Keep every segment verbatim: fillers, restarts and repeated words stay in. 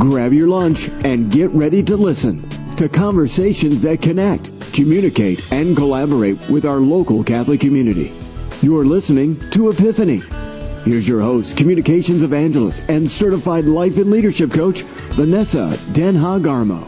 Grab your lunch and get ready to listen to conversations that connect, communicate, and collaborate with our local Catholic community. You're listening to Epiphany. Here's your host, communications evangelist and certified life and leadership coach, Vanessa Den Haag Armo.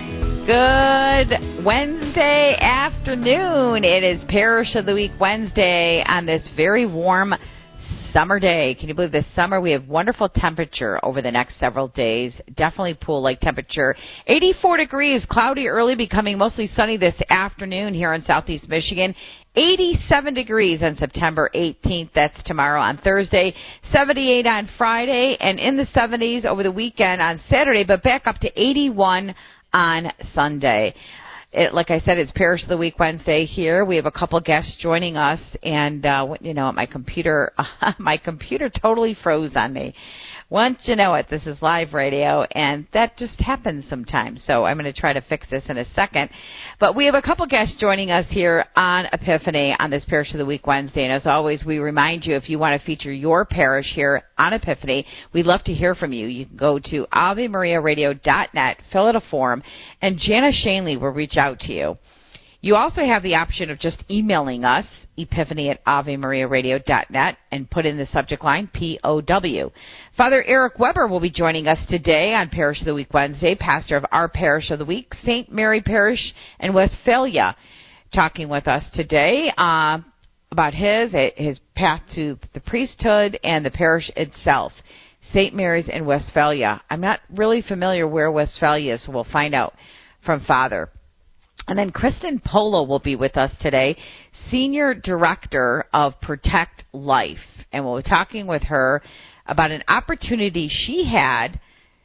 Good Wednesday afternoon. It is Parish of the Week Wednesday on this very warm summer day. Can you believe this summer? We have wonderful temperature over the next several days. Definitely pool-like temperature. eighty-four degrees, cloudy early, becoming mostly sunny this afternoon here in southeast Michigan. eighty-seven degrees on September eighteenth. That's tomorrow on Thursday. seventy-eight on Friday, and in the seventies over the weekend on Saturday, but back up to eighty-one on Sunday. It, like I said, it's Parish of the Week Wednesday here. We have a couple guests joining us, and uh, you know, my computer, my computer totally froze on me. Once you know it, this is live radio, and that just happens sometimes. So I'm going to try to fix this in a second. But we have a couple guests joining us here on Epiphany on this Parish of the Week Wednesday. And as always, we remind you, if you want to feature your parish here on Epiphany, we'd love to hear from you. You can go to ave maria radio dot net, fill out a form, and Jana Shanley will reach out to you. You also have the option of just emailing us, epiphany at ave maria radio dot net, and put in the subject line P O W. Father Eric Weber will be joining us today on Parish of the Week Wednesday, pastor of our Parish of the Week, Saint Mary Parish in Westphalia, talking with us today uh, about his, his path to the priesthood and the parish itself. Saint Mary's in Westphalia. I'm not really familiar where Westphalia is, so we'll find out from Father. And then Kristen Polo will be with us today, Senior Director of Protect Life. And we'll be talking with her about an opportunity she had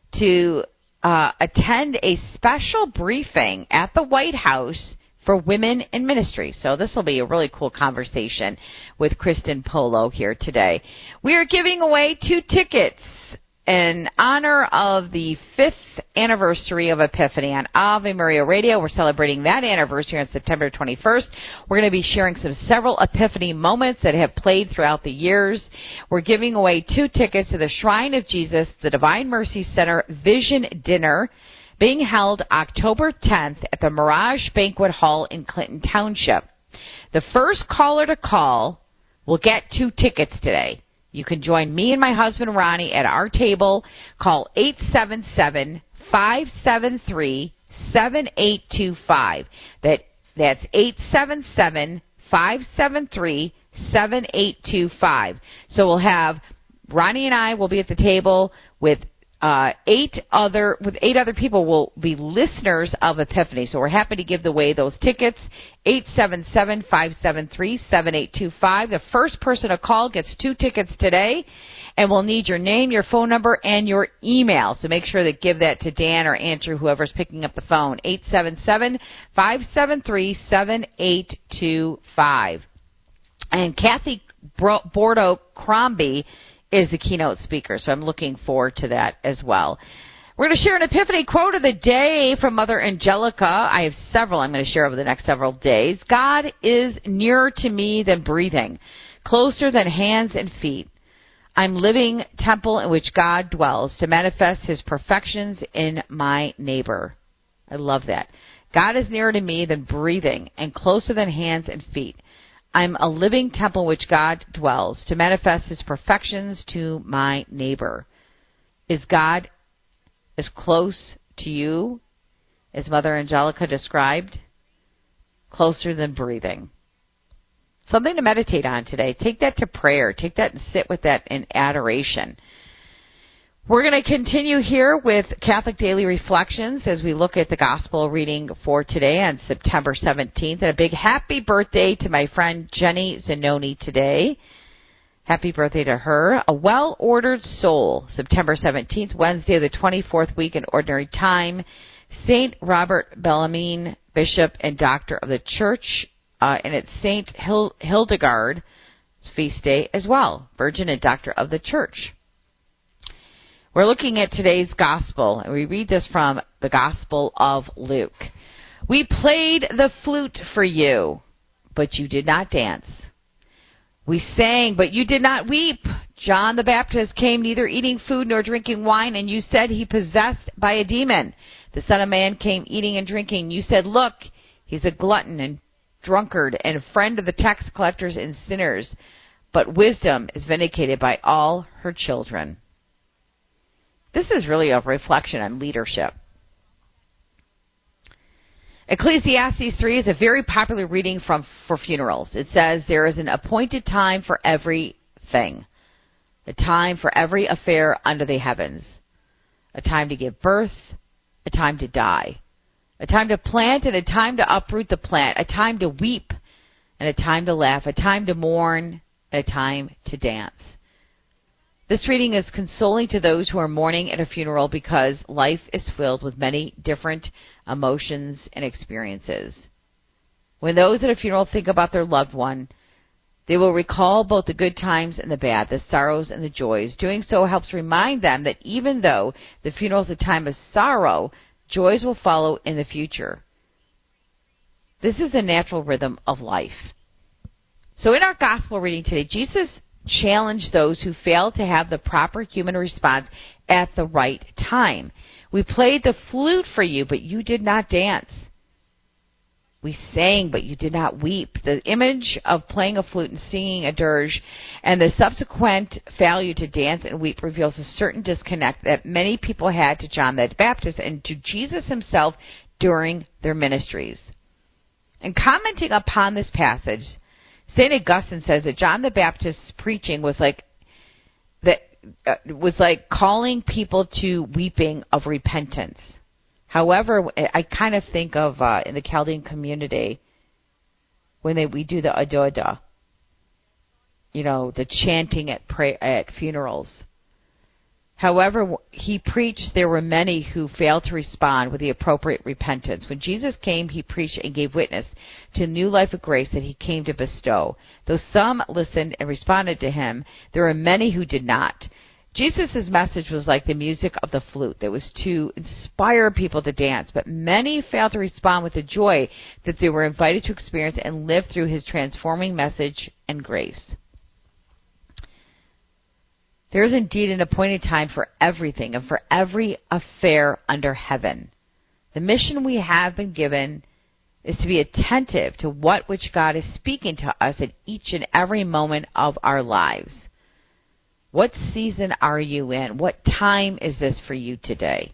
to uh, attend a special briefing at the White House for women in ministry. So this will be a really cool conversation with Kristen Polo here today. We are giving away two tickets in honor of the fifth anniversary of Epiphany on Ave Maria Radio. We're celebrating that anniversary on September twenty-first. We're going to be sharing some several Epiphany moments that have played throughout the years. We're giving away two tickets to the Shrine of Jesus, the Divine Mercy Center Vision Dinner, being held October tenth at the Mirage Banquet Hall in Clinton Township. The first caller to call will get two tickets today. You can join me and my husband, Ronnie, at our table. Call eight seven seven, five seven three, seven eight two five. That, that's eight seven seven, five seven three, seven eight two five. So we'll have Ronnie and I will be at the table with Uh, eight other with eight other people will be listeners of Epiphany. So we're happy to give away those tickets. eight seven seven, five seven three, seven eight two five. The first person to call gets two tickets today, and we'll need your name, your phone number, and your email. So make sure to give that to Dan or Andrew, whoever's picking up the phone. eight seven seven, five seven three, seven eight two five. And Kathy Bordeaux Crombie is the keynote speaker, so I'm looking forward to that as well. We're going to share an Epiphany quote of the day from Mother Angelica. I have several I'm going to share over the next several days. God is nearer to me than breathing, closer than hands and feet. I'm living temple in which God dwells to manifest his perfections in my neighbor. I love that. God is nearer to me than breathing and closer than hands and feet. I'm a living temple in which God dwells to manifest his perfections to my neighbor. Is God as close to you as Mother Angelica described? Closer than breathing. Something to meditate on today. Take that to prayer. Take that and sit with that in adoration. We're going to continue here with Catholic Daily Reflections as we look at the Gospel reading for today on September seventeenth. And a big happy birthday to my friend Jenny Zanoni today. Happy birthday to her. A well-ordered soul, September seventeenth, Wednesday of the twenty-fourth week in Ordinary Time. Saint Robert Bellarmine, Bishop and Doctor of the Church. Uh, and it's Saint Hil- Hildegard's feast day as well, Virgin and Doctor of the Church. We're looking at today's Gospel, and we read this from the Gospel of Luke. We played the flute for you, but you did not dance. We sang, but you did not weep. John the Baptist came neither eating food nor drinking wine, and you said he possessed by a demon. The Son of Man came eating and drinking. You said, look, he's a glutton and drunkard and a friend of the tax collectors and sinners. But wisdom is vindicated by all her children. This is really a reflection on leadership. Ecclesiastes three is a very popular reading from for funerals. It says, there is an appointed time for everything, a time for every affair under the heavens, a time to give birth, a time to die, a time to plant and a time to uproot the plant, a time to weep and a time to laugh, a time to mourn and a time to dance. This reading is consoling to those who are mourning at a funeral because life is filled with many different emotions and experiences. When those at a funeral think about their loved one, they will recall both the good times and the bad, the sorrows and the joys. Doing so helps remind them that even though the funeral is a time of sorrow, joys will follow in the future. This is a natural rhythm of life. So in our gospel reading today, Jesus challenged those who failed to have the proper human response at the right time. We played the flute for you, but you did not dance. We sang, but you did not weep. The image of playing a flute and singing a dirge and the subsequent failure to dance and weep reveals a certain disconnect that many people had to John the Baptist and to Jesus himself during their ministries. And commenting upon this passage, Saint Augustine says that John the Baptist's preaching was like that uh, was like calling people to weeping of repentance. However, I kind of think of uh, in the Chaldean community when they we do the adoda, you know, the chanting at pray, at funerals. However, he preached there were many who failed to respond with the appropriate repentance. When Jesus came, he preached and gave witness to new life of grace that he came to bestow. Though some listened and responded to him, there were many who did not. Jesus' message was like the music of the flute that was to inspire people to dance, but many failed to respond with the joy that they were invited to experience and live through his transforming message and grace. There is indeed an appointed time for everything and for every affair under heaven. The mission we have been given is to be attentive to what which God is speaking to us at each and every moment of our lives. What season are you in? What time is this for you today?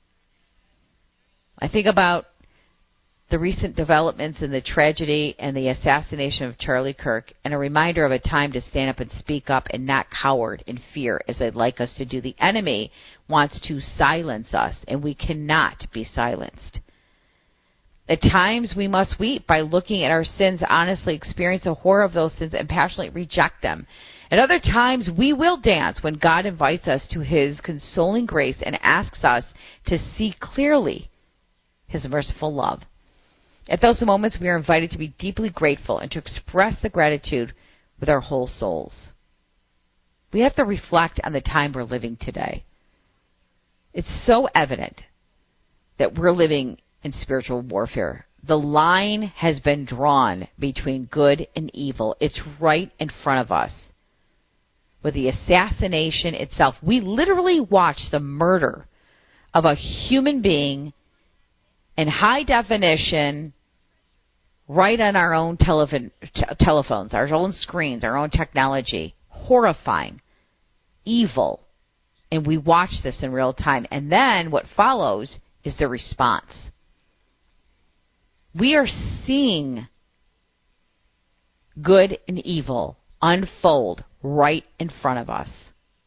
I think about the recent developments in the tragedy and the assassination of Charlie Kirk, and a reminder of a time to stand up and speak up and not cower in fear as they'd like us to do. The enemy wants to silence us, and we cannot be silenced. At times we must weep by looking at our sins honestly, experience the horror of those sins, and passionately reject them. At other times we will dance when God invites us to his consoling grace and asks us to see clearly his merciful love. At those moments, we are invited to be deeply grateful and to express the gratitude with our whole souls. We have to reflect on the time we're living today. It's so evident that we're living in spiritual warfare. The line has been drawn between good and evil. It's right in front of us. With the assassination itself, we literally watched the murder of a human being in high definition right on our own telephone, t- telephones, our own screens, our own technology. Horrifying. Evil. And we watch this in real time. And then what follows is the response. We are seeing good and evil unfold right in front of us.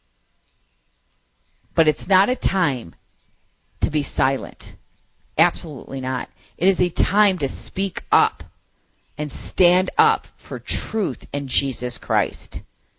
But it's not a time to be silent. Absolutely not. It is a time to speak up and stand up for truth in Jesus Christ.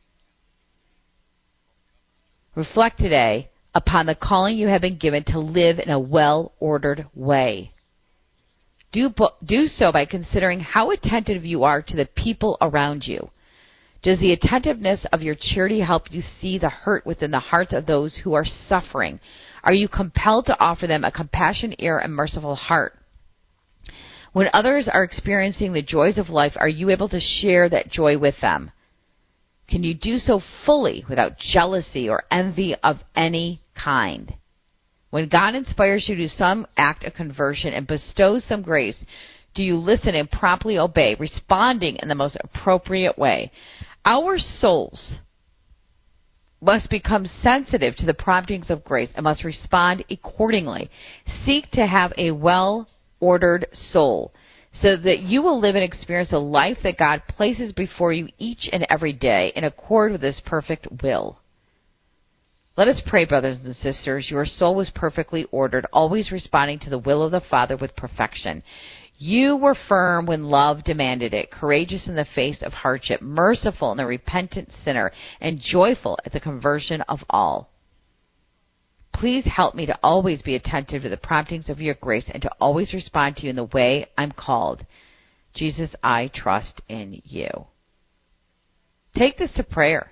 Reflect today upon the calling you have been given to live in a well-ordered way. Do, do so by considering how attentive you are to the people around you. Does the attentiveness of your charity help you see the hurt within the hearts of those who are suffering? Are you compelled to offer them a compassionate ear and merciful heart? When others are experiencing the joys of life, are you able to share that joy with them? Can you do so fully without jealousy or envy of any kind? When God inspires you to do some act of conversion and bestows some grace, do you listen and promptly obey, responding in the most appropriate way? Our souls must become sensitive to the promptings of grace and must respond accordingly. Seek to have a well-ordered soul so that you will live and experience the life that God places before you each and every day in accord with His perfect will. Let us pray, brothers and sisters. Your soul was perfectly ordered, always responding to the will of the Father with perfection. You were firm when love demanded it, courageous in the face of hardship, merciful in the repentant sinner, and joyful at the conversion of all. Please help me to always be attentive to the promptings of your grace and to always respond to you in the way I'm called. Jesus, I trust in you. Take this to prayer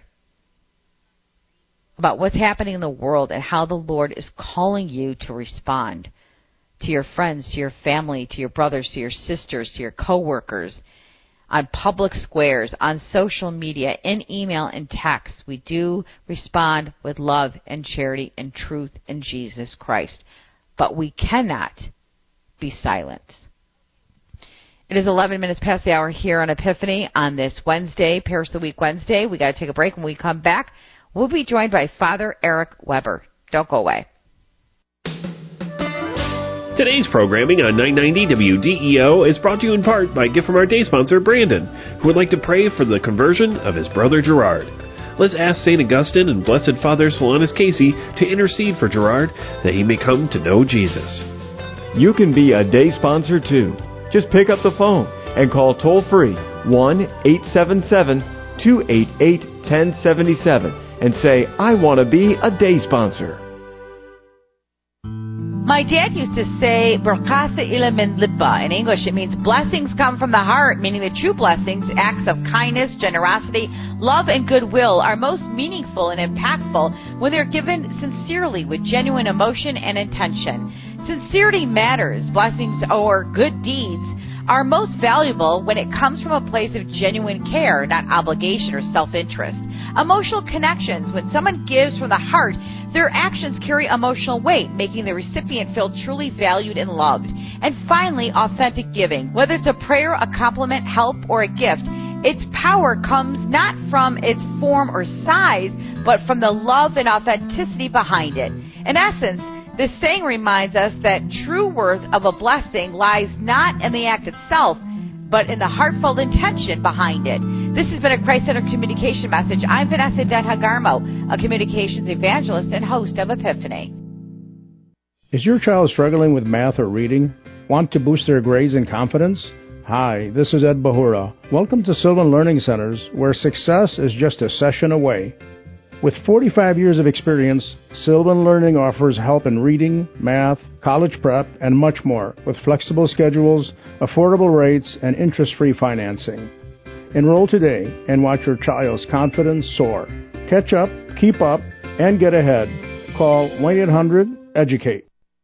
about what's happening in the world and how the Lord is calling you to respond to your friends, to your family, to your brothers, to your sisters, to your coworkers, on public squares, on social media, in email and text. We do respond with love and charity and truth in Jesus Christ. But we cannot be silent. It is eleven minutes past the hour here on Epiphany on this Wednesday, Parish of the Week Wednesday. We got to take a break. When we come back, we'll be joined by Father Eric Weber. Don't go away. Today's programming on nine ninety W D E O is brought to you in part by a gift from our day sponsor, Brandon, who would like to pray for the conversion of his brother Gerard. Let's ask Saint Augustine and Blessed Father Solanus Casey to intercede for Gerard that he may come to know Jesus. You can be a day sponsor too. Just pick up the phone and call toll-free one eight seven seven, two eight eight, one oh seven seven and say, I want to be a day sponsor. My dad used to say, Berkasa ila min lipa. In English, it means blessings come from the heart, meaning the true blessings, acts of kindness, generosity, love, and goodwill are most meaningful and impactful when they're given sincerely with genuine emotion and intention. Sincerity matters. Blessings or good deeds are most valuable when it comes from a place of genuine care, not obligation or self-interest. Emotional connections, when someone gives from the heart, their actions carry emotional weight, making the recipient feel truly valued and loved. And finally, authentic giving. Whether it's a prayer, a compliment, help, or a gift, its power comes not from its form or size, but from the love and authenticity behind it. In essence, this saying reminds us that true worth of a blessing lies not in the act itself, but in the heartfelt intention behind it. This has been a Christ-centered communication message. I'm Vanessa Denhagarmo, a communications evangelist and host of Epiphany. Is your child struggling with math or reading? Want to boost their grades and confidence? Hi, this is Ed Bahura. Welcome to Sylvan Learning Centers, where success is just a session away. With forty-five years of experience, Sylvan Learning offers help in reading, math, college prep, and much more, with flexible schedules, affordable rates, and interest-free financing. Enroll today and watch your child's confidence soar. Catch up, keep up, and get ahead. Call one eight hundred educate.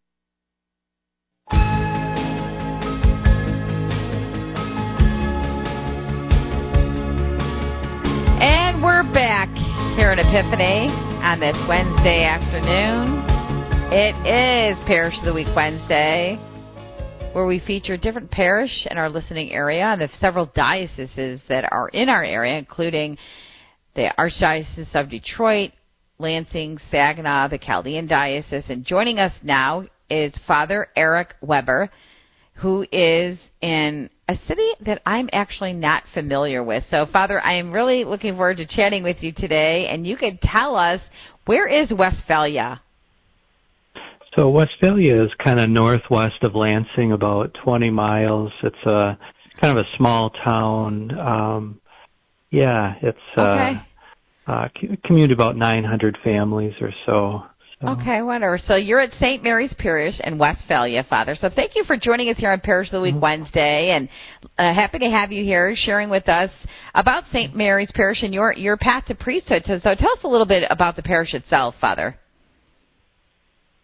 And we're back here at Epiphany on this Wednesday afternoon. It is Parish of the Week Wednesday, where we feature a different parish in our listening area and the several dioceses that are in our area, including the Archdiocese of Detroit, Lansing, Saginaw, the Chaldean Diocese. And joining us now is Father Eric Weber, who is in a city that I'm actually not familiar with. So, Father, I am really looking forward to chatting with you today, and you could tell us, where is Westphalia? So Westphalia is kind of northwest of Lansing, about twenty miles. It's a kind of a small town. Um, yeah, it's okay. uh, uh, community about nine hundred families or so. So. Okay, whatever. So you're at Saint Mary's Parish in Westphalia, Father. So thank you for joining us here on Parish of the Week mm-hmm. Wednesday, and uh, happy to have you here sharing with us about Saint Mary's Parish and your, your path to priesthood. So, so tell us a little bit about the parish itself, Father.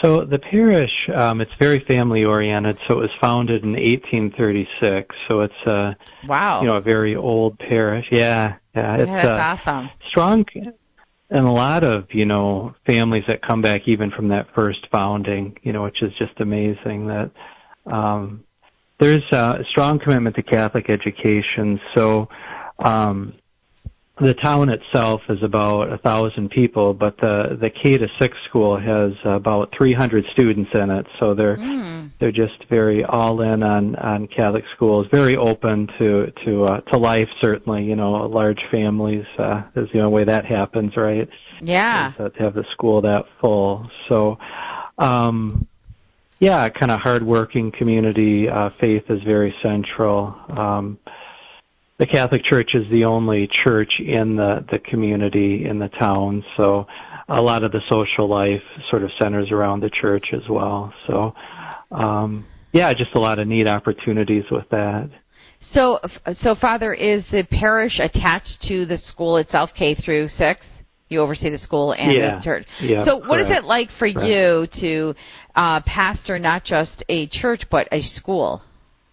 So the parish, um, it's very family-oriented, so it was founded in eighteen thirty-six, so it's a, wow. you know, a very old parish. Yeah, yeah. It's yeah, that's uh, awesome. Strong, and a lot of, you know, families that come back even from that first founding, you know, which is just amazing that um, there's a strong commitment to Catholic education, so um the town itself is about a thousand people, but the the K to six school has about three hundred students in it. So they're mm. they're just very all in on on Catholic schools, very open to to uh, to life. Certainly, you know, large families uh, is the only way that happens, right? Yeah, is, uh, to have the school that full. So, um, yeah, kind of hardworking community. Uh, faith is very central. Um, The Catholic Church is the only church in the, the community, in the town, so a lot of the social life sort of centers around the church as well. So, um, yeah, just a lot of neat opportunities with that. So, so Father, is the parish attached to the school itself, K through six? You oversee the school and yeah. the church. Yeah, so what correct. is it like for correct. you to uh, pastor not just a church but a school?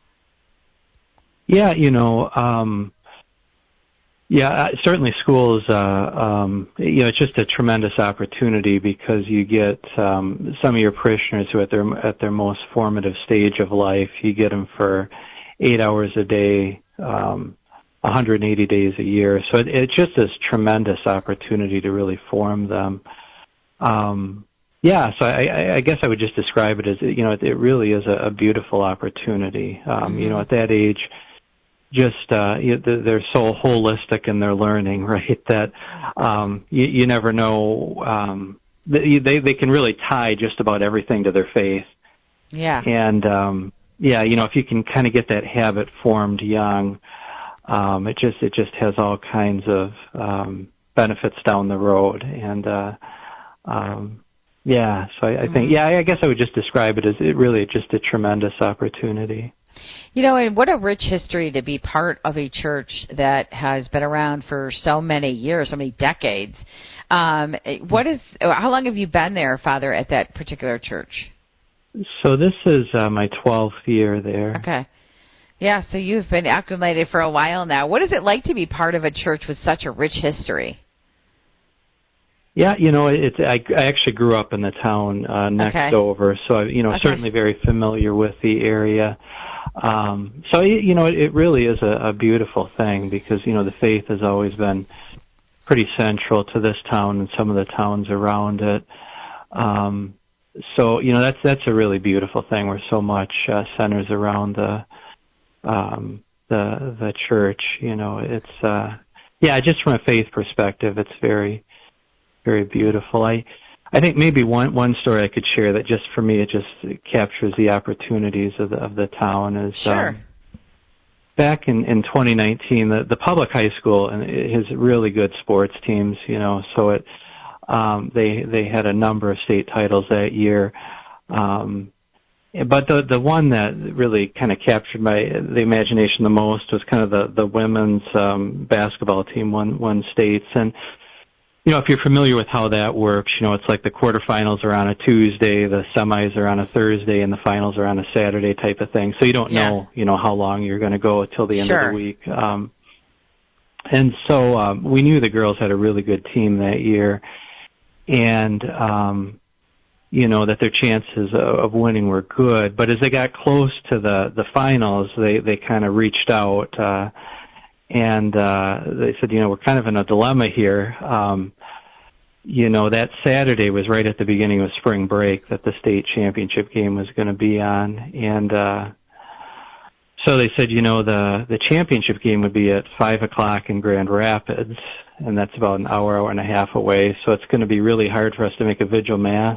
Yeah, you know, um, yeah, certainly schools, uh, um, you know, it's just a tremendous opportunity because you get um, some of your parishioners who are at their, at their most formative stage of life, you get them for eight hours a day, um, one hundred eighty days a year. So it, it's just this tremendous opportunity to really form them. Um, yeah, so I, I guess I would just describe it as, you know, it, it really is a, a beautiful opportunity. Um, mm-hmm. You know, at that age, just uh, you, they're so holistic in their learning, right? That um, you, you never know. Um, they they can really tie just about everything to their faith. Yeah. And um, yeah, you know, if you can kind of get that habit formed young, um, it just it just has all kinds of um, benefits down the road. And uh, um, yeah, so I, I think mm-hmm. yeah, I guess I would just describe it as it really just a tremendous opportunity. You know, and what a rich history to be part of a church that has been around for so many years, so many decades. Um, what is? How long have you been there, Father, at that particular church? So this is uh, my twelfth year there. Okay. Yeah, so you've been acclimated for a while now. What is it like to be part of a church with such a rich history? Yeah, you know, it's I, I actually grew up in the town uh, next okay. over, so I, you know, okay. certainly very familiar with the area. Um, so, you know, it, it really is a, a beautiful thing because, you know, the faith has always been pretty central to this town and some of the towns around it. Um, so, you know, that's that's a really beautiful thing where so much uh, centers around the um, the the church. You know, it's uh, yeah, just from a faith perspective, it's very very beautiful. I I think maybe one one story I could share that just for me it just captures the opportunities of the of the town is sure. um, back in, in twenty nineteen the, the public high school and it has really good sports teams, you know, so it um, they they had a number of state titles that year. Um, but the the one that really kind of captured my the imagination the most was kind of the the women's um, basketball team won won states. And you know, if you're familiar with how that works, you know, it's like the quarterfinals are on a Tuesday, the semis are on a Thursday, and the finals are on a Saturday type of thing. So you don't yeah. know, you know, how long you're going to go until the end sure. of the week. Um, and so um, we knew the girls had a really good team that year, and um, you know that their chances of, of winning were good. But as they got close to the the finals, they they kind of reached out. Uh, And uh, they said, you know, we're kind of in a dilemma here. Um, you know, that Saturday was right at the beginning of spring break that the state championship game was going to be on. And uh, so they said, you know, the, the championship game would be at five o'clock in Grand Rapids, and that's about an hour, hour and a half away. So it's going to be really hard for us to make a vigil mass.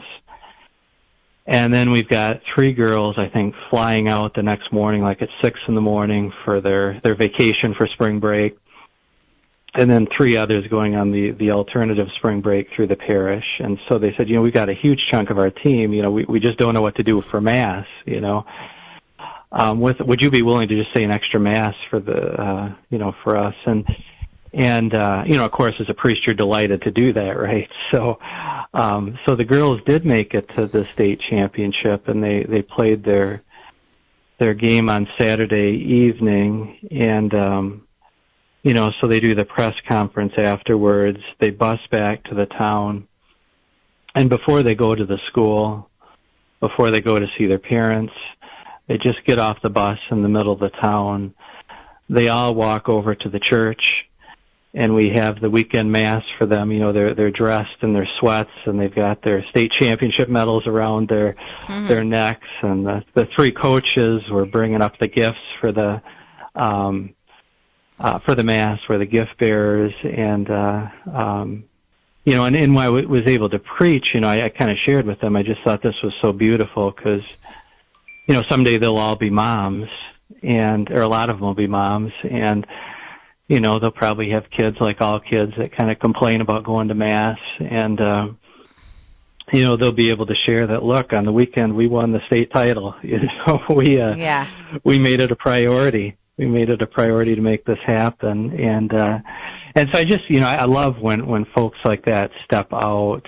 And then we've got three girls, I think, flying out the next morning, like at six in the morning for their, their vacation for spring break. And then three others going on the, the alternative spring break through the parish. And so they said, you know, we've got a huge chunk of our team, you know, we, we just don't know what to do for Mass, you know. Um, with, would you be willing to just say an extra Mass for the, uh, you know, for us? And, and, uh, you know, of course, as a priest, you're delighted to do that, right? So, Um, so the girls did make it to the state championship, and they, they played their their game on Saturday evening, and um, you know, so they do the press conference afterwards. They bus back to the town, and before they go to the school, before they go to see their parents, they just get off the bus in the middle of the town. They all walk over to the church, and we have the weekend mass for them. You know, they're they're dressed in their sweats, and they've got their state championship medals around their mm-hmm. their necks. And the, the three coaches were bringing up the gifts for the um, uh, for the mass, for the gift bearers, and uh, um, you know, and, and when I w- was able to preach, you know, I, I kind of shared with them. I just thought this was so beautiful because, you know, someday they'll all be moms, and or a lot of them will be moms, and you know, they'll probably have kids like all kids that kind of complain about going to mass, and uh, you know, they'll be able to share that. Look, on the weekend we won the state title. You know, we uh, yeah. we made it a priority. We made it a priority to make this happen, and uh, and so I just, you know, I love when when folks like that step out.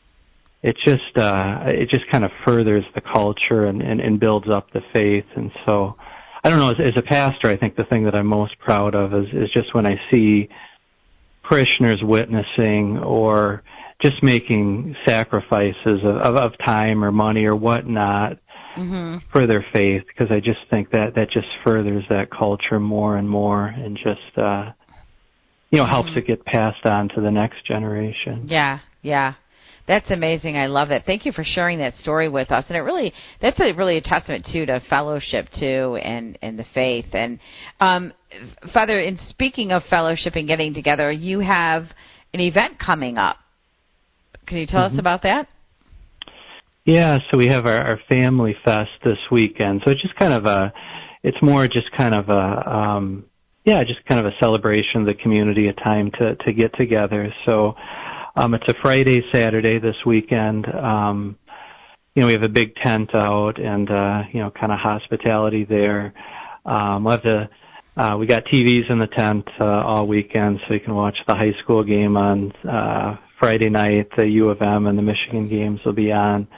It just uh, it just kind of furthers the culture and, and, and builds up the faith, and so. I don't know, as, as a pastor, I think the thing that I'm most proud of is, is just when I see parishioners witnessing or just making sacrifices of, of, of time or money or whatnot mm-hmm. for their faith, because I just think that that just furthers that culture more and more and just, uh, you know, mm-hmm. helps it get passed on to the next generation. Yeah, yeah. That's amazing. I love it. Thank you for sharing that story with us. And it really, that's a, really a testament, too, to fellowship, too, and, and the faith. And, um, Father, in speaking of fellowship and getting together, you have an event coming up. Can you tell mm-hmm. us about that? Yeah, so we have our, our Family Fest this weekend. So it's just kind of a, it's more just kind of a, um, yeah, just kind of a celebration of the community, a time to, to get together. So, Um, it's a Friday, Saturday this weekend. Um, you know, we have a big tent out and, uh, you know, kind of hospitality there. Um, we'll have to, uh, we got T Vs in the tent, uh, all weekend, so you can watch the high school game on, uh, Friday night. The U of M and the Michigan games will be on.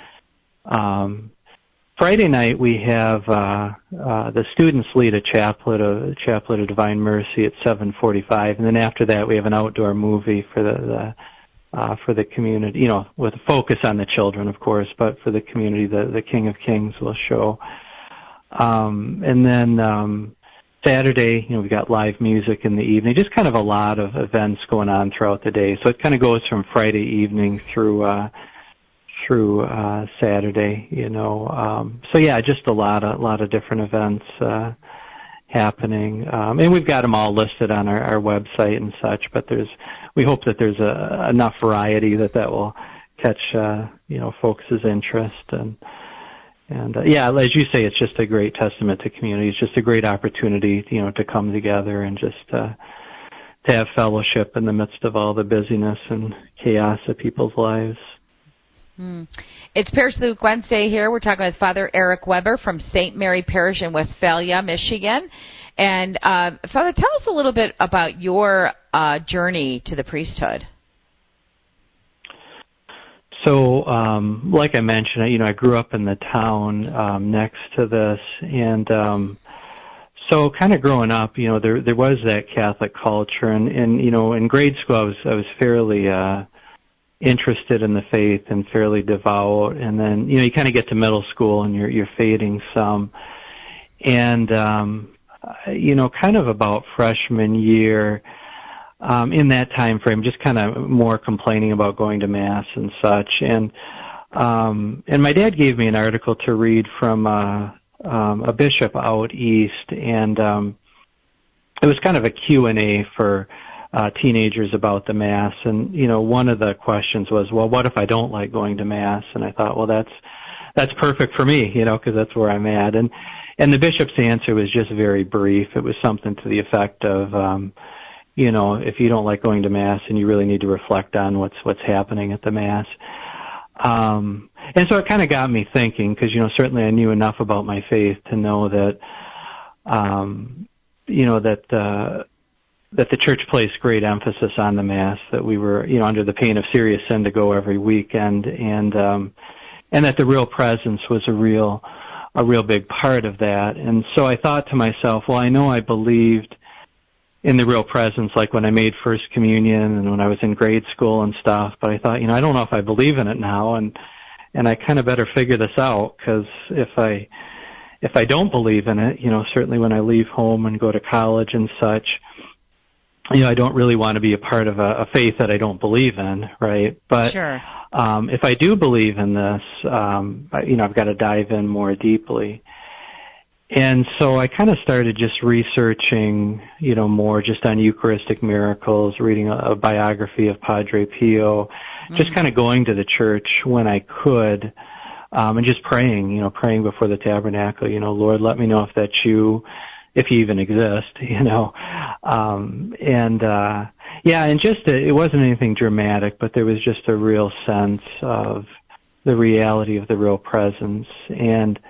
Um, Friday night we have, uh, uh, the students lead a chaplet, a chaplet of Divine Mercy at seven forty-five. And then after that we have an outdoor movie for the, the Uh, for the community, you know, with a focus on the children, of course, but for the community, the, the King of Kings will show. Um, and then um, Saturday, you know, we got live music in the evening, just kind of a lot of events going on throughout the day. So it kind of goes from Friday evening through uh, through uh, Saturday, you know. Um, so yeah, just a lot of a lot of different events uh, happening, um, and we've got them all listed on our, our website and such. But there's we hope that there's a, enough variety that that will catch, uh, you know, folks' interest. And, and uh, yeah, as you say, it's just a great testament to community. It's just a great opportunity, you know, to come together and just uh, to have fellowship in the midst of all the busyness and chaos of people's lives. Mm. It's Parish of the Week Wednesday here. We're talking with Father Eric Weber from Saint Mary Parish in Westphalia, Michigan. And, uh, Father, tell us a little bit about your uh, journey to the priesthood. So, um, like I mentioned, you know, I grew up in the town um, next to this, and um, so kind of growing up, you know, there there was that Catholic culture, and, and you know, in grade school, I was I was fairly uh, interested in the faith and fairly devout, and then you know, you kind of get to middle school and you're you're fading some, and um, you know, kind of about freshman year, um, in that time frame, just kind of more complaining about going to Mass and such. And um, and my dad gave me an article to read from uh, um, a bishop out east, and um, it was kind of a Q and A for uh, teenagers about the Mass. And, you know, one of the questions was, well, what if I don't like going to Mass? And I thought, well, that's that's perfect for me, you know, because that's where I'm at. And And the bishop's answer was just very brief. It was something to the effect of, um, you know, if you don't like going to Mass, and you really need to reflect on what's what's happening at the Mass. Um, and so it kind of got me thinking, because, you know, certainly I knew enough about my faith to know that, um, you know, that uh, that the church placed great emphasis on the Mass, that we were, you know, under the pain of serious sin to go every weekend, and um, and that the real presence was a real a real big part of that. And so I thought to myself, well, I know I believed in the real presence, like when I made First Communion and when I was in grade school and stuff, but I thought, you know, I don't know if I believe in it now, and and I kind of better figure this out, because if I if I don't believe in it, you know, certainly when I leave home and go to college and such, you know, I don't really want to be a part of a, a faith that I don't believe in, right? But sure. um, if I do believe in this, um, I, you know, I've got to dive in more deeply. And so I kind of started just researching, you know, more just on Eucharistic miracles, reading a, a biography of Padre Pio, mm-hmm. just kind of going to the church when I could, um, and just praying, you know, praying before the tabernacle, you know, Lord, let me know if that's you, if you even exist, you know. Um, and, uh, yeah, and just, a, it wasn't anything dramatic, but there was just a real sense of the reality of the real presence. And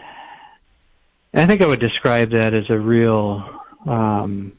I think I would describe that as a real um,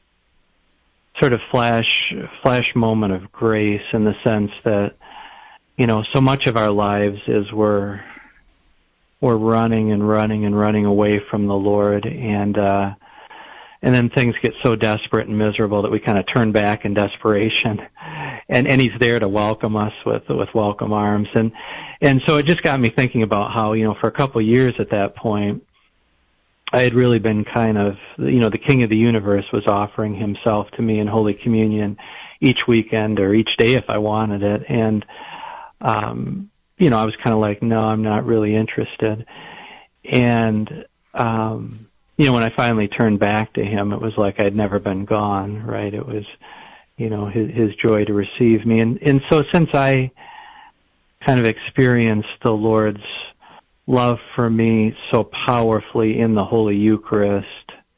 sort of flash flash moment of grace, in the sense that, you know, so much of our lives is we're we're running and running and running away from the Lord, and uh, and then things get so desperate and miserable that we kind of turn back in desperation, and and He's there to welcome us with with welcome arms, and and so it just got me thinking about how, you know, for a couple of years at that point, I had really been kind of, you know, the King of the universe was offering Himself to me in Holy Communion each weekend or each day if I wanted it. And, um, you know, I was kind of like, no, I'm not really interested. And, um, you know, when I finally turned back to Him, it was like I'd never been gone, right? It was, you know, His, his joy to receive me. And, and so since I kind of experienced the Lord's love for me so powerfully in the Holy Eucharist,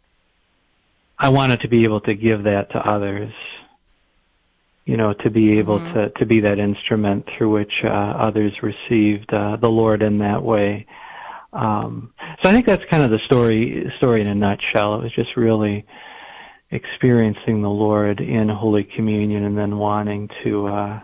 I wanted to be able to give that to others, you know, to be able mm-hmm. to, to be that instrument through which uh, others received uh, the Lord in that way. Um, so I think that's kind of the story, story in a nutshell. It was just really experiencing the Lord in Holy Communion and then wanting to, uh,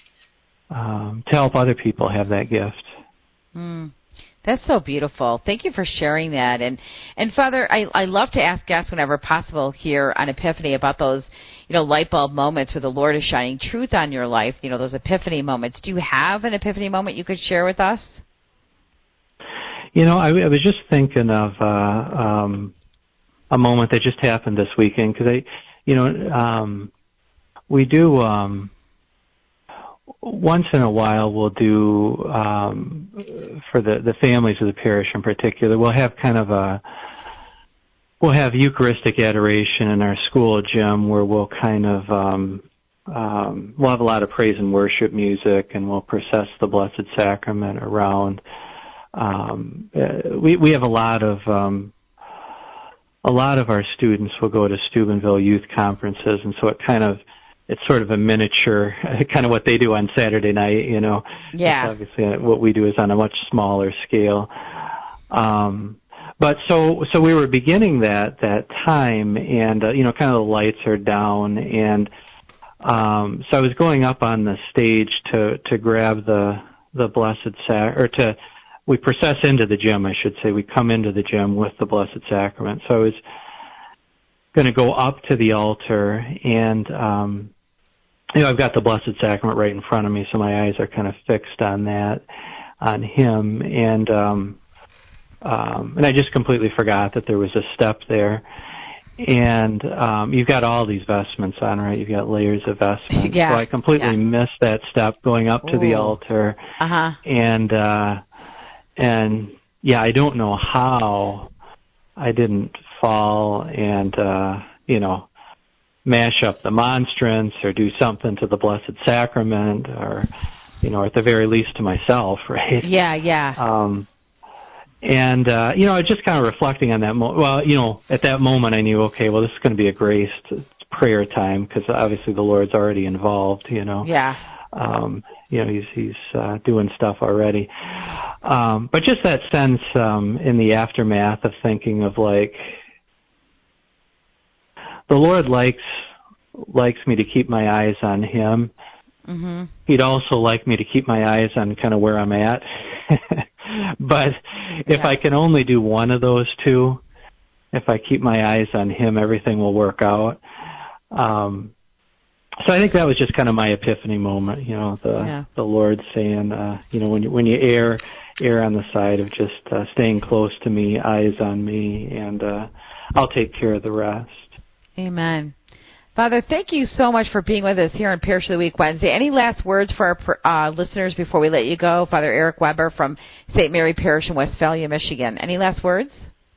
um, to help other people have that gift. Mm. That's so beautiful. Thank you for sharing that. And, and Father, I, I love to ask guests whenever possible here on Epiphany about those, you know, light bulb moments where the Lord is shining truth on your life, you know, those epiphany moments. Do you have an epiphany moment you could share with us? You know, I, I was just thinking of uh, um, a moment that just happened this weekend, because I, you know, um, we do... Um, Once in a while, we'll do, um, for the, the families of the parish in particular, we'll have kind of a, we'll have Eucharistic adoration in our school gym, where we'll kind of, um, um, we'll have a lot of praise and worship music, and we'll process the Blessed Sacrament around. Um, we, we have a lot of, um, a lot of our students will go to Steubenville youth conferences, and so it kind of, it's sort of a miniature, kind of what they do on Saturday night, you know. Yeah. It's obviously, what we do is on a much smaller scale. Um, but so, so we were beginning that, that time, and, uh, you know, kind of the lights are down, and, um, so I was going up on the stage to, to grab the, the Blessed Sac, or to, we process into the gym, I should say. We come into the gym with the Blessed Sacrament. So I was going to go up to the altar, and, um, you know, I've got the Blessed Sacrament right in front of me, so my eyes are kind of fixed on that, on Him, and um, um, and I just completely forgot that there was a step there. And um, you've got all these vestments on, right? You've got layers of vestments. Yeah. So I completely yeah. missed that step going up to Ooh. the altar, uh-huh. and uh, and yeah, I don't know how I didn't fall and uh, you know. mash up the monstrance or do something to the Blessed Sacrament, or, you know, at the very least to myself, right? Yeah, yeah. Um, and, uh, you know, just kind of reflecting on that. Mo- well, you know, at that moment I knew, okay, well, this is going to be a grace to, prayer time, because obviously the Lord's already involved, you know. Yeah. Um, you know, he's, he's, uh, doing stuff already. Um, but just that sense, um, in the aftermath of thinking of like, the Lord likes likes me to keep my eyes on him. Mm-hmm. He'd also like me to keep my eyes on kind of where I'm at. But if yeah. I can only do one of those two, if I keep my eyes on him, everything will work out. Um, so I think that was just kind of my epiphany moment, you know, the yeah. the Lord saying, uh, you know, when you, when you err, err on the side of just uh, staying close to me, eyes on me, and uh, I'll take care of the rest. Amen. Father, thank you so much for being with us here on Parish of the Week Wednesday. Any last words for our uh, listeners before we let you go? Father Eric Weber from Saint Mary Parish in Westphalia, Michigan. Any last words?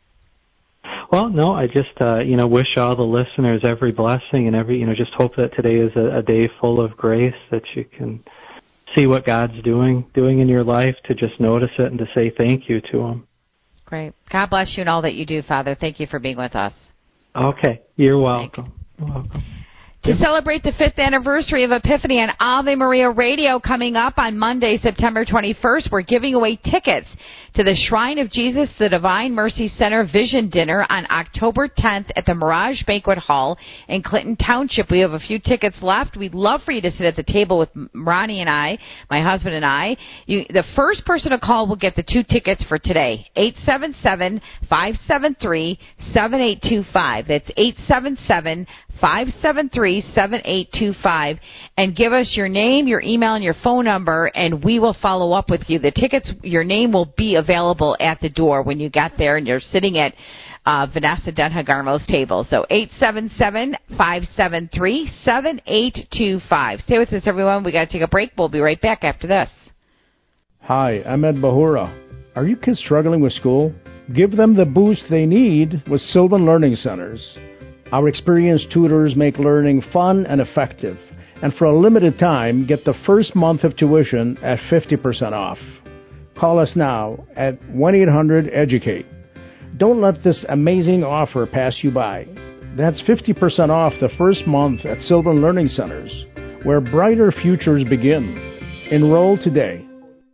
Well, no, I just, uh, you know, wish all the listeners every blessing and every, you know, just hope that today is a, a day full of grace, that you can see what God's doing, doing in your life, to just notice it and to say thank you to Him. Great. God bless you and all that you do, Father. Thank you for being with us. Okay. You're welcome. You're welcome. To celebrate the fifth anniversary of Epiphany on Ave Maria Radio coming up on Monday, September twenty-first, we're giving away tickets to the Shrine of Jesus, the Divine Mercy Center Vision Dinner on October tenth at the Mirage Banquet Hall in Clinton Township. We have a few tickets left. We'd love for you to sit at the table with Ronnie and I, my husband and I. You, the first person to call will get the two tickets for today, eight seven seven, five seven three, seven eight two five. That's eight seven seven, five seven three, seven eight two five, and give us your name, your email, and your phone number, and we will follow up with you. The tickets, your name will be available at the door when you get there and you're sitting at uh, Vanessa Denhagarmo's table. So eight seven seven, five seven three, seven eight two five. Stay with us, everyone. We got to take a break. We'll be right back after this. Hi, I'm Ed Bahura. Are you kids struggling with school? Give them the boost they need with Sylvan Learning Centers. Our experienced tutors make learning fun and effective. And for a limited time, get the first month of tuition at fifty percent off. Call us now at one eight hundred educate. Don't let this amazing offer pass you by. That's fifty percent off the first month at Sylvan Learning Centers, where brighter futures begin. Enroll today.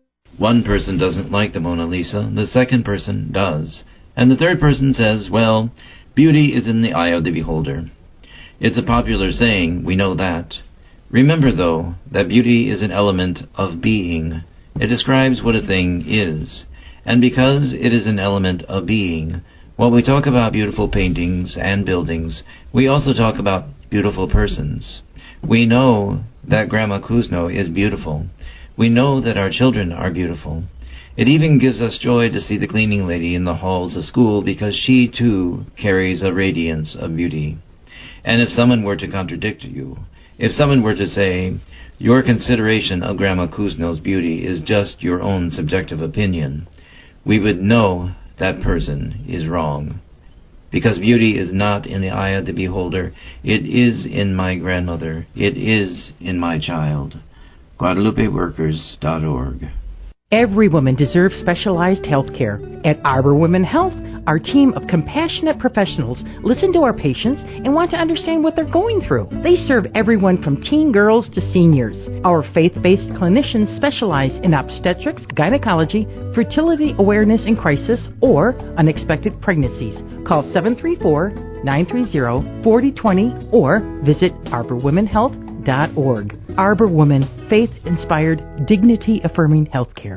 One person doesn't like the Mona Lisa, the second person does. And the third person says, well, beauty is in the eye of the beholder. It's a popular saying, we know that. Remember, though, that beauty is an element of being. It describes what a thing is. And because it is an element of being, while we talk about beautiful paintings and buildings, we also talk about beautiful persons. We know that Grandma Kuzno is beautiful. We know that our children are beautiful. It even gives us joy to see the cleaning lady in the halls of school, because she, too, carries a radiance of beauty. And if someone were to contradict you, if someone were to say, your consideration of Grandma Kuzno's beauty is just your own subjective opinion, we would know that person is wrong. Because beauty is not in the eye of the beholder. It is in my grandmother. It is in my child. Guadalupe Workers dot org. Every woman deserves specialized health care. At Arbor Women Health, our team of compassionate professionals listen to our patients and want to understand what they're going through. They serve everyone from teen girls to seniors. Our faith-based clinicians specialize in obstetrics, gynecology, fertility awareness in crisis, or unexpected pregnancies. Call seven three four, nine three zero, four zero two zero or visit arbor women health dot org. Arbor Woman, faith-inspired, dignity-affirming healthcare.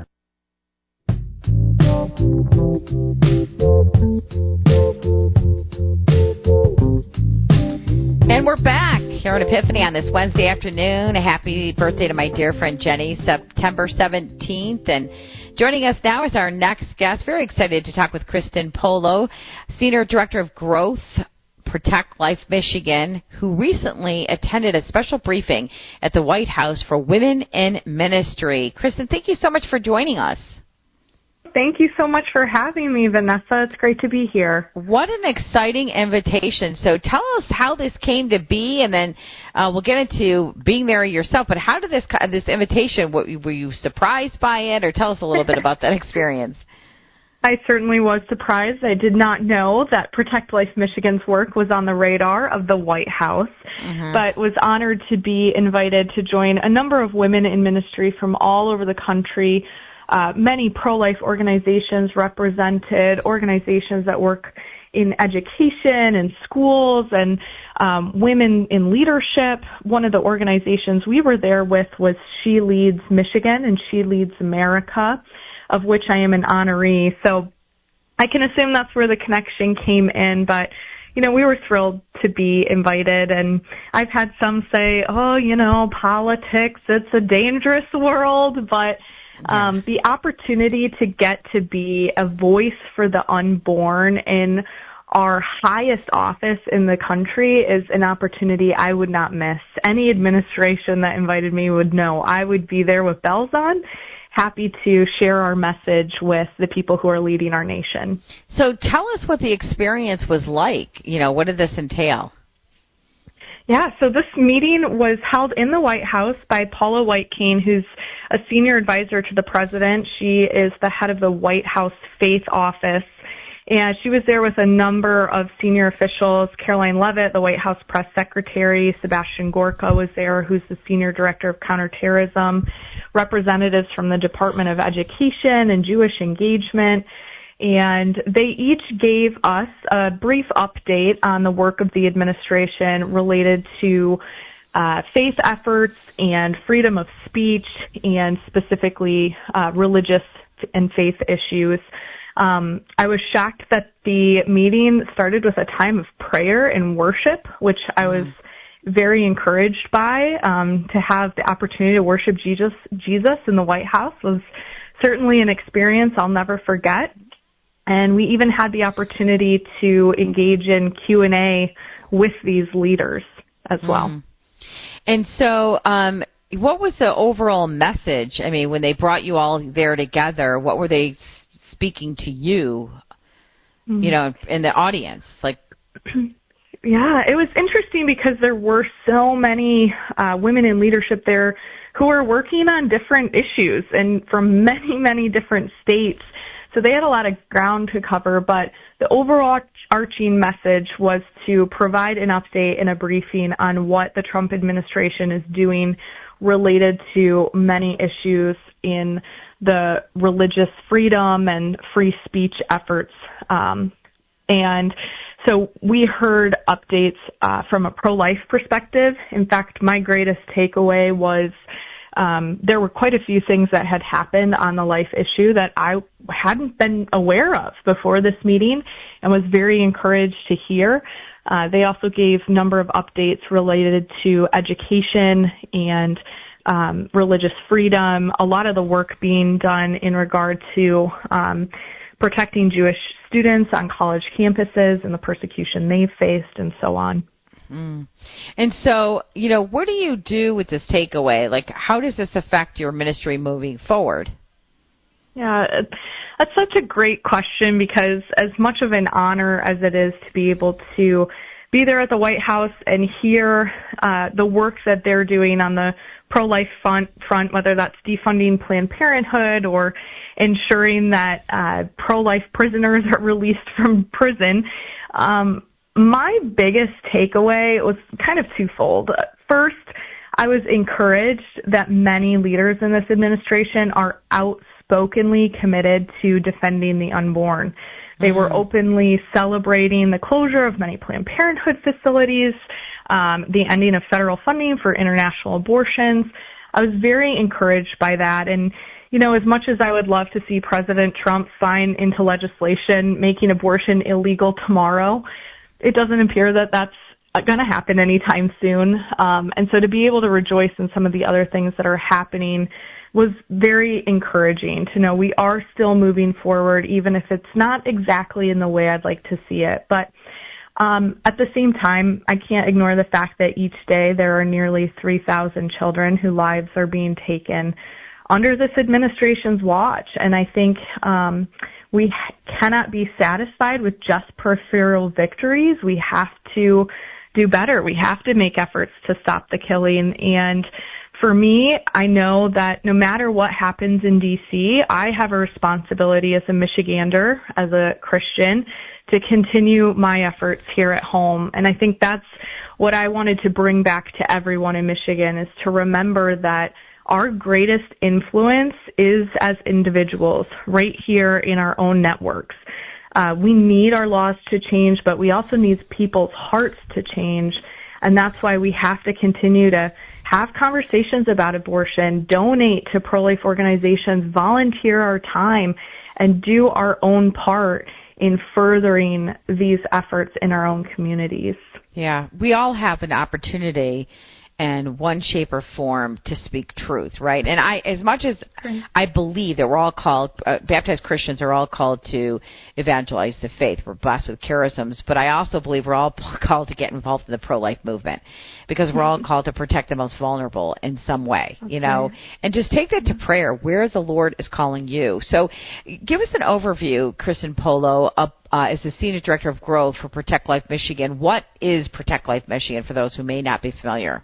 And we're back here at Epiphany on this Wednesday afternoon. A happy birthday to my dear friend Jenny, September seventeenth. And joining us now is our next guest. Very excited to talk with Kristen Polo, Senior Director of Growth, Protect Life Michigan, who recently attended a special briefing at the White House for Women in Ministry. Kristen, thank you so much for joining us. Thank you so much for having me, Vanessa. It's great to be here. What an exciting invitation. So tell us how this came to be, and then uh, we'll get into being there yourself. But how did this this invitation, what, were you surprised by it, or tell us a little bit about that experience? I certainly was surprised. I did not know that Protect Life Michigan's work was on the radar of the White House, mm-hmm. but was honored to be invited to join a number of women in ministry from all over the country, uh, many pro-life organizations represented, organizations that work in education and schools, and um, women in leadership. One of the organizations we were there with was She Leads Michigan and She Leads America, of which I am an honoree. So I can assume that's where the connection came in, but you know, we were thrilled to be invited, and I've had some say, oh, you know, politics, it's a dangerous world, but um, the opportunity to get to be a voice for the unborn in our highest office in the country is an opportunity I would not miss. Any administration that invited me would know I would be there with bells on, happy to share our message with the people who are leading our nation. So tell us what the experience was like. You know, what did this entail? Yeah, so this meeting was held in the White House by Paula White Cain, who's a senior advisor to the president. She is the head of the White House Faith Office. And she was there with a number of senior officials. Caroline Leavitt, the White House press secretary. Sebastian Gorka was there, who's the senior director of counterterrorism. Representatives from the Department of Education and Jewish Engagement. And they each gave us a brief update on the work of the administration related to uh, faith efforts and freedom of speech, and specifically uh, religious and faith issues. Um, I was shocked that the meeting started with a time of prayer and worship, which I was very encouraged by. Um, to have the opportunity to worship Jesus, Jesus in the White House was certainly an experience I'll never forget. And we even had the opportunity to engage in Q and A with these leaders as well. Mm. And so, um, what was the overall message? I mean, when they brought you all there together, what were they speaking to you, mm. you know, in the audience? Like, yeah, it was interesting because there were so many uh, women in leadership there who were working on different issues and from many, many different states. So they had a lot of ground to cover, but the overall arching message was to provide an update and a briefing on what the Trump administration is doing related to many issues in the religious freedom and free speech efforts. Um, and so we heard updates uh, from a pro-life perspective. In fact, my greatest takeaway was Um, there were quite a few things that had happened on the life issue that I hadn't been aware of before this meeting and was very encouraged to hear. Uh, they also gave a number of updates related to education and um, religious freedom, a lot of the work being done in regard to um, protecting Jewish students on college campuses and the persecution they've faced and so on. Mm. And so, you know, what do you do with this takeaway? Like, how does this affect your ministry moving forward? Yeah, that's such a great question, because as much of an honor as it is to be able to be there at the White House and hear uh, the work that they're doing on the pro-life front, front, whether that's defunding Planned Parenthood or ensuring that uh, pro-life prisoners are released from prison, um, my biggest takeaway was kind of twofold. First, I was encouraged that many leaders in this administration are outspokenly committed to defending the unborn. They mm-hmm. were openly celebrating the closure of many Planned Parenthood facilities, um, the ending of federal funding for international abortions. I was very encouraged by that. And, you know, as much as I would love to see President Trump sign into legislation making abortion illegal tomorrow, it doesn't appear that that's going to happen anytime soon. Um, and so to be able to rejoice in some of the other things that are happening was very encouraging to know we are still moving forward, even if it's not exactly in the way I'd like to see it. But um, at the same time, I can't ignore the fact that each day there are nearly three thousand children whose lives are being taken under this administration's watch. And I think um, we cannot be satisfied with just peripheral victories. We have to do better. We have to make efforts to stop the killing. And for me, I know that no matter what happens in D C, I have a responsibility as a Michigander, as a Christian, to continue my efforts here at home. And I think that's what I wanted to bring back to everyone in Michigan, is to remember that our greatest influence is as individuals right here in our own networks. Uh, we need our laws to change, but we also need people's hearts to change. And that's why we have to continue to have conversations about abortion, donate to pro-life organizations, volunteer our time, and do our own part in furthering these efforts in our own communities. Yeah, we all have an opportunity in one shape or form to speak truth, right? And I, as much as right. I believe that we're all called, uh, baptized Christians are all called to evangelize the faith. We're blessed with charisms, but I also believe we're all called to get involved in the pro-life movement because we're all called to protect the most vulnerable in some way, okay. you know, and just take that to prayer where the Lord is calling you. So give us an overview, Kristen Polo, of Uh, is the Senior Director of Growth for Protect Life Michigan. What is Protect Life Michigan for those who may not be familiar?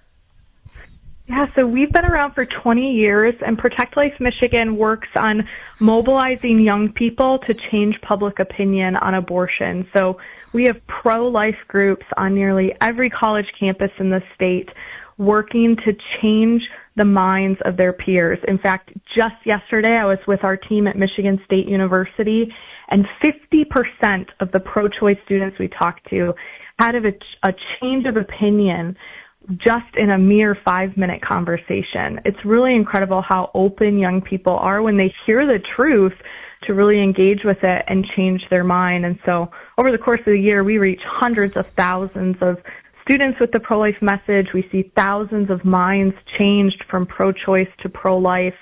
Yeah, so we've been around for twenty years, and Protect Life Michigan works on mobilizing young people to change public opinion on abortion. So we have pro-life groups on nearly every college campus in the state working to change the minds of their peers. In fact, just yesterday I was with our team at Michigan State University, and fifty percent of the pro-choice students we talked to had a, a change of opinion just in a mere five-minute conversation. It's really incredible how open young people are when they hear the truth to really engage with it and change their mind. And so over the course of the year, we reach hundreds of thousands of students with the pro-life message. We see thousands of minds changed from pro-choice to pro-life.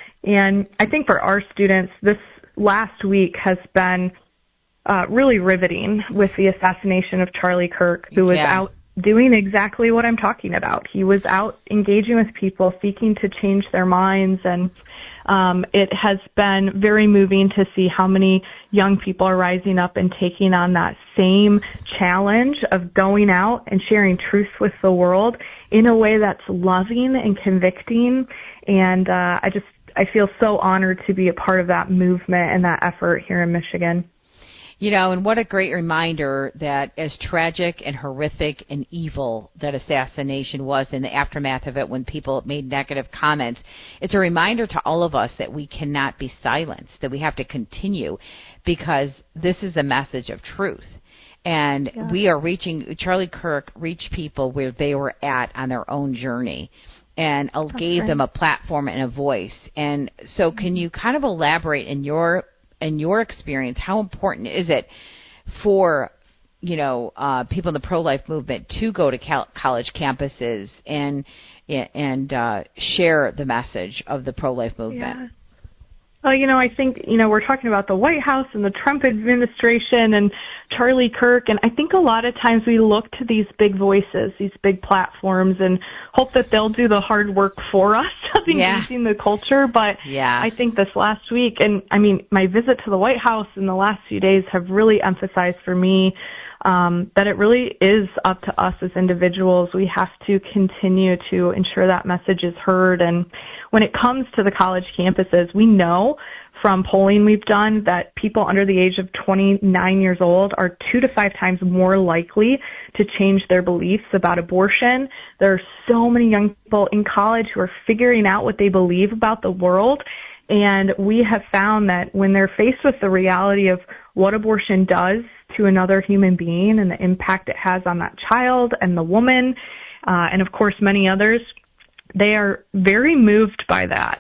And I think for our students, this last week has been uh, really riveting with the assassination of Charlie Kirk, who was yeah. out doing exactly what I'm talking about. He was out engaging with people, seeking to change their minds, and um, it has been very moving to see how many young people are rising up and taking on that same challenge of going out and sharing truth with the world in a way that's loving and convicting. And uh, I just I feel so honored to be a part of that movement and that effort here in Michigan. You know, and what a great reminder that as tragic and horrific and evil that assassination was in the aftermath of it when people made negative comments, it's a reminder to all of us that we cannot be silenced, that we have to continue because this is a message of truth. And yeah. we are reaching, Charlie Kirk reached people where they were at on their own journey and That's gave right. them a platform and a voice. And so can you kind of elaborate in your in your experience, how important is it for, you know, uh, people in the pro-life movement to go to cal- college campuses and and uh, share the message of the pro-life movement? Yeah. Well, you know, I think, you know, we're talking about the White House and the Trump administration and Charlie Kirk, and I think a lot of times we look to these big voices, these big platforms, and hope that they'll do the hard work for us of engaging yeah. the culture. But yeah. I think this last week, and I mean, my visit to the White House in the last few days have really emphasized for me um, that it really is up to us as individuals. We have to continue to ensure that message is heard. And when it comes to the college campuses, we know from polling we've done that people under the age of twenty-nine years old are two to five times more likely to change their beliefs about abortion. There are so many young people in college who are figuring out what they believe about the world. And we have found that when they're faced with the reality of what abortion does to another human being and the impact it has on that child and the woman, uh, and of course many others, they are very moved by that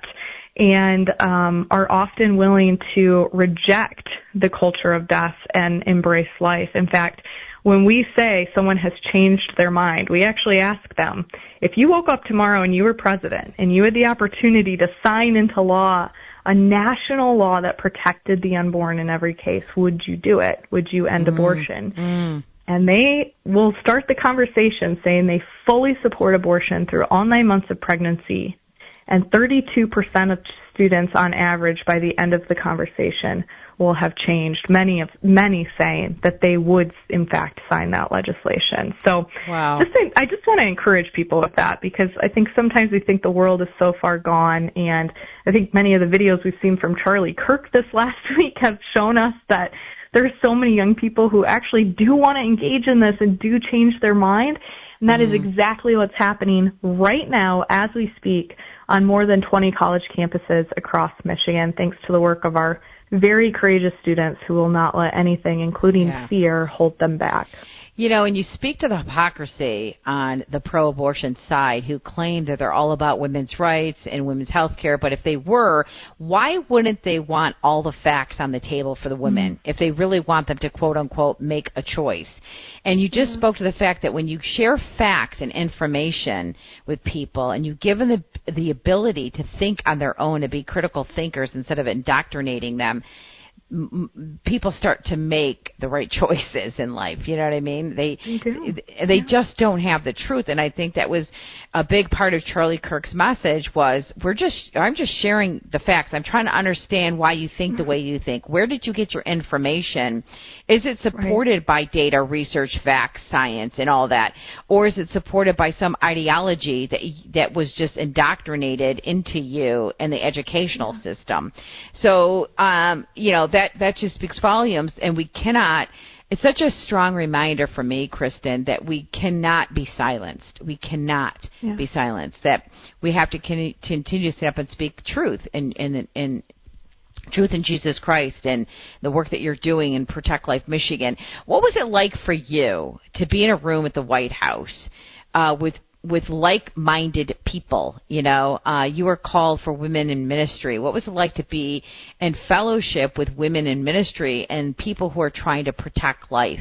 and um, are often willing to reject the culture of death and embrace life. In fact, when we say someone has changed their mind, we actually ask them, if you woke up tomorrow and you were president and you had the opportunity to sign into law a national law that protected the unborn in every case, would you do it? Would you end mm. abortion? Mm. And they will start the conversation saying they fully support abortion through all nine months of pregnancy. And thirty-two percent of students on average by the end of the conversation will have changed, many of many saying that they would in fact sign that legislation. So wow. just think, I just want to encourage people with that, because I think sometimes we think the world is so far gone, and I think many of the videos we've seen from Charlie Kirk this last week have shown us that there are so many young people who actually do want to engage in this and do change their mind. And that mm-hmm. is exactly what's happening right now as we speak on more than twenty college campuses across Michigan, thanks to the work of our very courageous students who will not let anything, including yeah. fear, hold them back. You know, and you speak to the hypocrisy on the pro-abortion side who claim that they're all about women's rights and women's health care, but if they were, why wouldn't they want all the facts on the table for the women mm-hmm. if they really want them to, quote-unquote, make a choice? And you just mm-hmm. spoke to the fact that when you share facts and information with people and you give them the, the ability to think on their own, to be critical thinkers instead of indoctrinating them, people start to make the right choices in life. You know what I mean? They they yeah. just don't have the truth. And I think that was a big part of Charlie Kirk's message was we're just I'm just sharing the facts. I'm trying to understand why you think the way you think. Where did you get your information? Is it supported right. by data, research, facts, science, and all that? Or is it supported by some ideology that that was just indoctrinated into you in the educational yeah. system? So, um, you know, that That just speaks volumes, and we cannot, it's such a strong reminder for me, Kristen, that we cannot be silenced. We cannot yeah. be silenced, that we have to con- continue to stand up and speak truth and, and, and truth in Jesus Christ and the work that you're doing in Protect Life Michigan. What was it like for you to be in a room at the White House uh, with with like-minded people? You know, uh, you were called for women in ministry. What was it like to be in fellowship with women in ministry and people who are trying to protect life?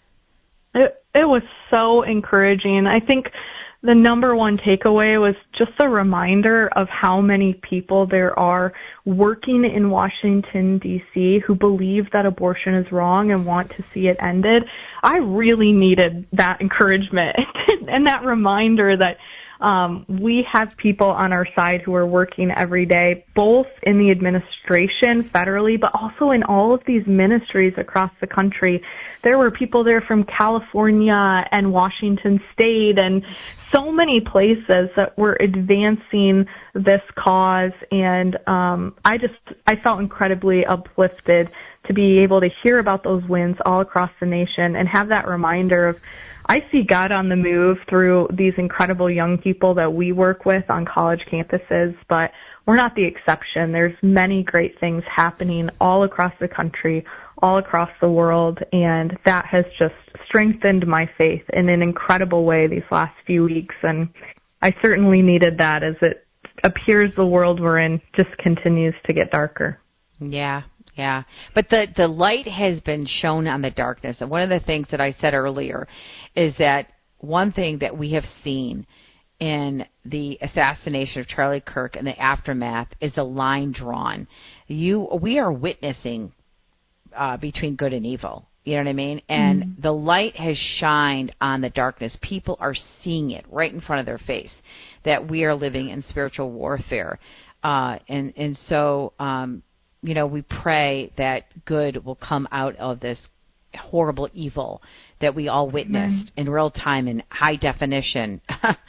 It, it was so encouraging. I think the number one takeaway was just a reminder of how many people there are working in Washington, D C who believe that abortion is wrong and want to see it ended. I really needed that encouragement and that reminder that um, we have people on our side who are working every day, both in the administration federally, but also in all of these ministries across the country. There were people there from California and Washington State and so many places that were advancing this cause. And um, I just, I felt incredibly uplifted to be able to hear about those wins all across the nation and have that reminder of, I see God on the move through these incredible young people that we work with on college campuses, but we're not the exception. There's many great things happening all across the country, all across the world, and that has just strengthened my faith in an incredible way these last few weeks, and I certainly needed that as it appears the world we're in just continues to get darker. Yeah. Yeah, but the, the light has been shown on the darkness. And one of the things that I said earlier is that one thing that we have seen in the assassination of Charlie Kirk and the aftermath is a line drawn. You, we are witnessing uh, between good and evil. You know what I mean? And mm-hmm. the light has shined on the darkness. People are seeing it right in front of their face, that we are living in spiritual warfare. Uh, and, and so... Um, You know, we pray that good will come out of this horrible evil that we all witnessed Amen. In real time in high definition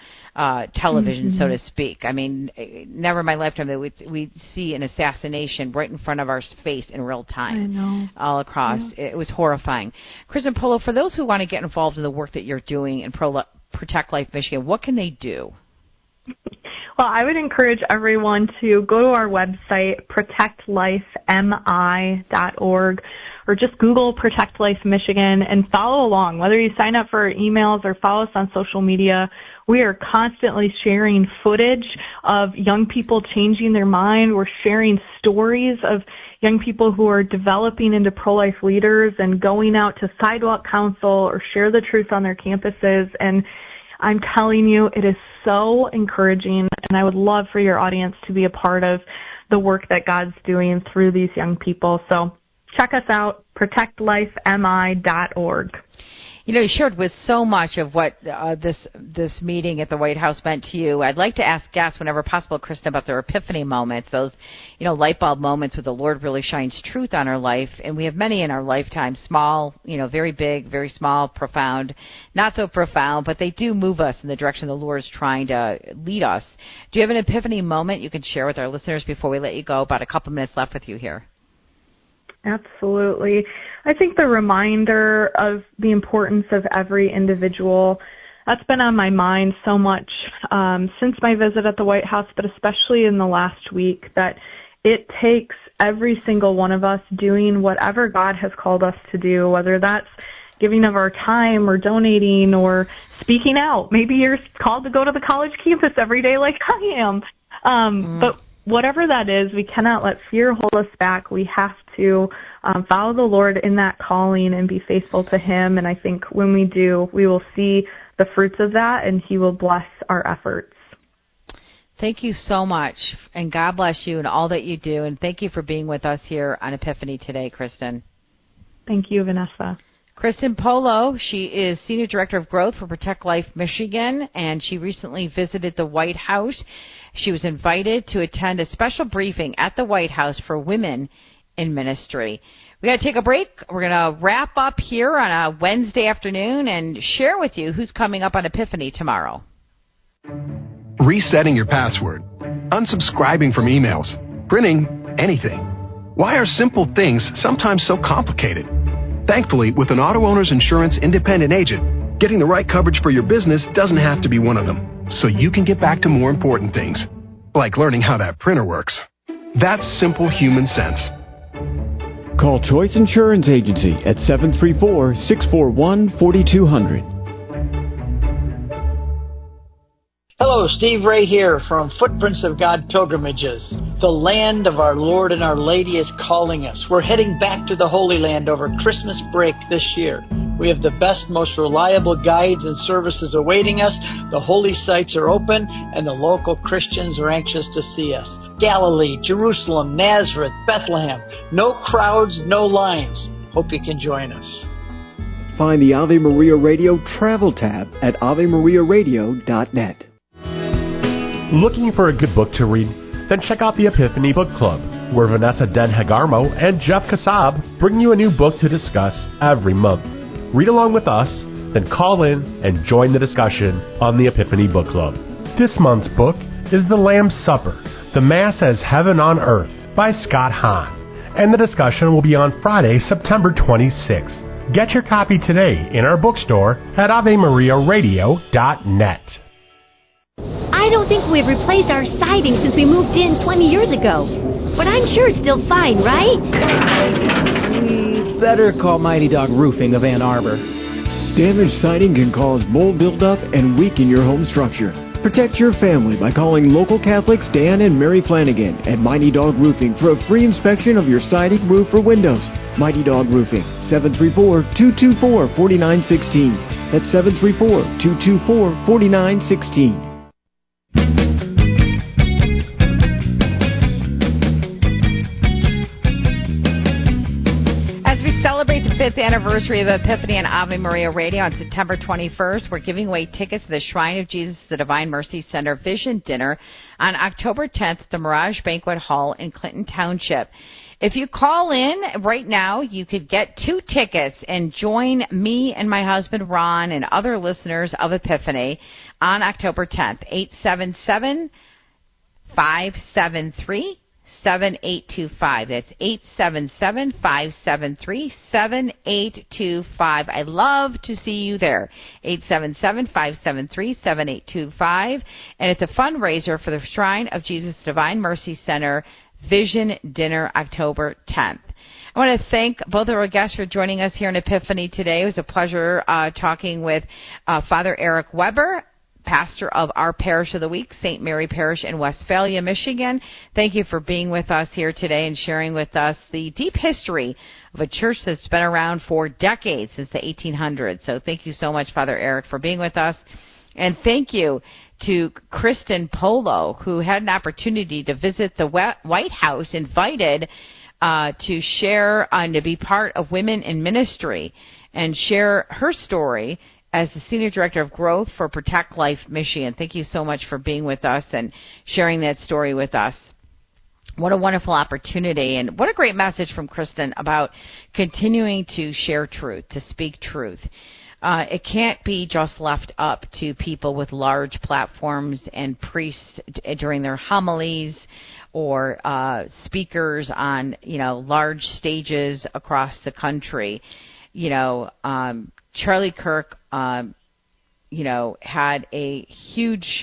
uh, television, mm-hmm. so to speak. I mean, never in my lifetime that we'd, we'd see an assassination right in front of our face in real time. I know. All across. Yeah. It was horrifying. Kristen Polo, for those who want to get involved in the work that you're doing in Pro- Protect Life Michigan, what can they do? Well, I would encourage everyone to go to our website, protect life m i dot org, or just Google Protect Life Michigan and follow along. Whether you sign up for our emails or follow us on social media, we are constantly sharing footage of young people changing their mind. We're sharing stories of young people who are developing into pro-life leaders and going out to sidewalk council or share the truth on their campuses. And I'm telling you, it is so encouraging, and I would love for your audience to be a part of the work that God's doing through these young people. So check us out, protect life m i dot org. You know, you shared with so much of what uh, this this meeting at the White House meant to you. I'd like to ask guests, whenever possible, Kristen, about their epiphany moments, those, you know, light bulb moments where the Lord really shines truth on our life. And we have many in our lifetime, small, you know, very big, very small, profound, not so profound, but they do move us in the direction the Lord is trying to lead us. Do you have an epiphany moment you can share with our listeners before we let you go? About a couple minutes left with you here. Absolutely. I think the reminder of the importance of every individual, that's been on my mind so much um, since my visit at the White House, but especially in the last week, that it takes every single one of us doing whatever God has called us to do, whether that's giving of our time or donating or speaking out. Maybe you're called to go to the college campus every day like I am. Um, mm. But whatever that is, we cannot let fear hold us back. We have to um, follow the Lord in that calling and be faithful to Him. And I think when we do, we will see the fruits of that, and He will bless our efforts. Thank you so much, and God bless you and all that you do, and thank you for being with us here on Epiphany today, Kristen. Thank you, Vanessa. Kristen Polo, she is Senior Director of Growth for Protect Life Michigan, and she recently visited the White House. She was invited to attend a special briefing at the White House for women in ministry. We got to take a break. We're going to wrap up here on a Wednesday afternoon and share with you who's coming up on Epiphany tomorrow. Resetting your password, unsubscribing from emails, printing anything. Why are simple things sometimes so complicated? Thankfully, with an auto owner's insurance independent agent, getting the right coverage for your business doesn't have to be one of them, so you can get back to more important things, like learning how that printer works. That's simple human sense. Call Choice Insurance Agency at seven three four, six four one, four two zero zero. Hello, Steve Ray here from Footprints of God Pilgrimages. The land of our Lord and Our Lady is calling us. We're heading back to the Holy Land over Christmas break this year. We have the best, most reliable guides and services awaiting us. The holy sites are open, and the local Christians are anxious to see us. Galilee, Jerusalem, Nazareth, Bethlehem. No crowds, no lines. Hope you can join us. Find the Ave Maria Radio travel tab at ave maria radio dot net. Looking for a good book to read? Then check out the Epiphany Book Club, where Vanessa Den Hagarmo and Jeff Kassab bring you a new book to discuss every month. Read along with us, then call in and join the discussion on the Epiphany Book Club. This month's book is The Lamb's Supper, The Mass as Heaven on Earth by Scott Hahn, and the discussion will be on Friday, September twenty-sixth. Get your copy today in our bookstore at ave maria radio dot net. I don't think we've replaced our siding since we moved in twenty years ago. But I'm sure it's still fine, right? We better call Mighty Dog Roofing of Ann Arbor. Damaged siding can cause mold buildup and weaken your home structure. Protect your family by calling local Catholics Dan and Mary Flanagan at Mighty Dog Roofing for a free inspection of your siding, roof, or windows. Mighty Dog Roofing, seven three four, two two four, four nine one six. That's seven three four, two two four, four nine one six. Celebrate the fifth anniversary of Epiphany and Ave Maria Radio on September twenty-first. We're giving away tickets to the Shrine of Jesus, the Divine Mercy Center Vision Dinner on October tenth at the Mirage Banquet Hall in Clinton Township. If you call in right now, you could get two tickets and join me and my husband Ron and other listeners of Epiphany on October tenth. eight seven seven, five seven three, seven eight two five. That's eight seven seven, five seven three, seven eight two five. I love to see you there. eight seven seven, five seven three, seven eight two five. And it's a fundraiser for the Shrine of Jesus Divine Mercy Center Vision Dinner October tenth. I want to thank both of our guests for joining us here in Epiphany today. It was a pleasure uh, talking with uh, Father Eric Weber, pastor of our Parish of the Week, Saint Mary Parish in Westphalia, Michigan. Thank you for being with us here today and sharing with us the deep history of a church that's been around for decades, since the eighteen hundreds. So thank you so much, Father Eric, for being with us. And thank you to Kristen Polo, who had an opportunity to visit the White House, invited uh, to share and to be part of Women in Ministry and share her story as the Senior Director of Growth for Protect Life Michigan. Thank you so much for being with us and sharing that story with us. What a wonderful opportunity, and what a great message from Kristen about continuing to share truth, to speak truth. Uh, it can't be just left up to people with large platforms and priests during their homilies or uh, speakers on, you know, large stages across the country. You know, um, Charlie Kirk, um, you know, had a huge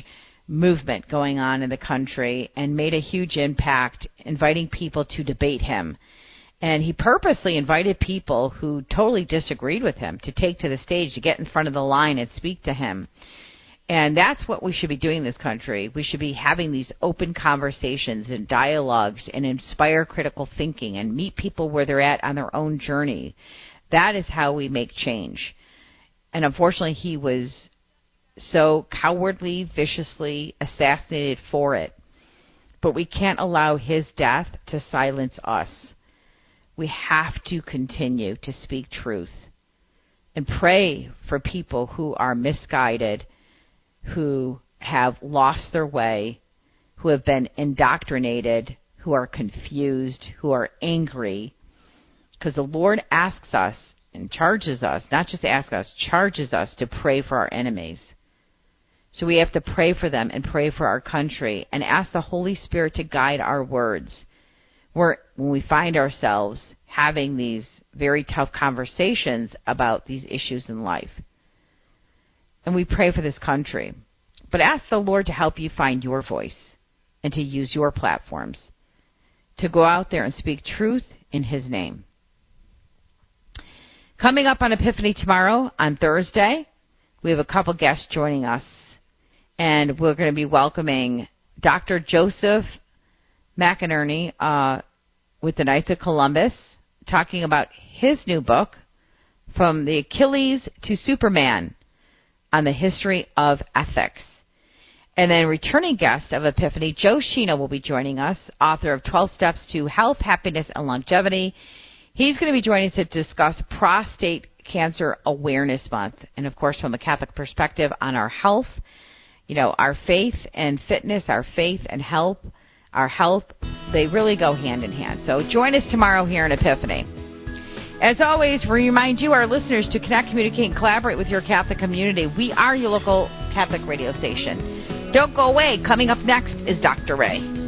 movement going on in the country and made a huge impact, inviting people to debate him. And he purposely invited people who totally disagreed with him to take to the stage, to get in front of the line and speak to him. And that's what we should be doing in this country. We should be having these open conversations and dialogues and inspire critical thinking and meet people where they're at on their own journey. That is how we make change. And unfortunately, he was so cowardly, viciously assassinated for it. But we can't allow his death to silence us. We have to continue to speak truth and pray for people who are misguided, who have lost their way, who have been indoctrinated, who are confused, who are angry. Because the Lord asks us and charges us, not just asks us, charges us to pray for our enemies. So we have to pray for them and pray for our country and ask the Holy Spirit to guide our words. Where when we find ourselves having these very tough conversations about these issues in life. And we pray for this country. But ask the Lord to help you find your voice and to use your platforms to go out there and speak truth in his name. Coming up on Epiphany tomorrow, on Thursday, we have a couple guests joining us. And we're going to be welcoming Doctor Joseph McInerney uh, with the Knights of Columbus, talking about his new book, From the Achilles to Superman, on the history of ethics. And then returning guest of Epiphany, Joe Sheena, will be joining us, author of twelve Steps to Health, Happiness, and Longevity. He's going to be joining us to discuss Prostate Cancer Awareness Month, and of course from a Catholic perspective on our health. You know, our faith and fitness, our faith and health, our health, they really go hand in hand. So join us tomorrow here in Epiphany. As always, we remind you, our listeners, to connect, communicate, and collaborate with your Catholic community. We are your local Catholic radio station. Don't go away. Coming up next is Doctor Ray.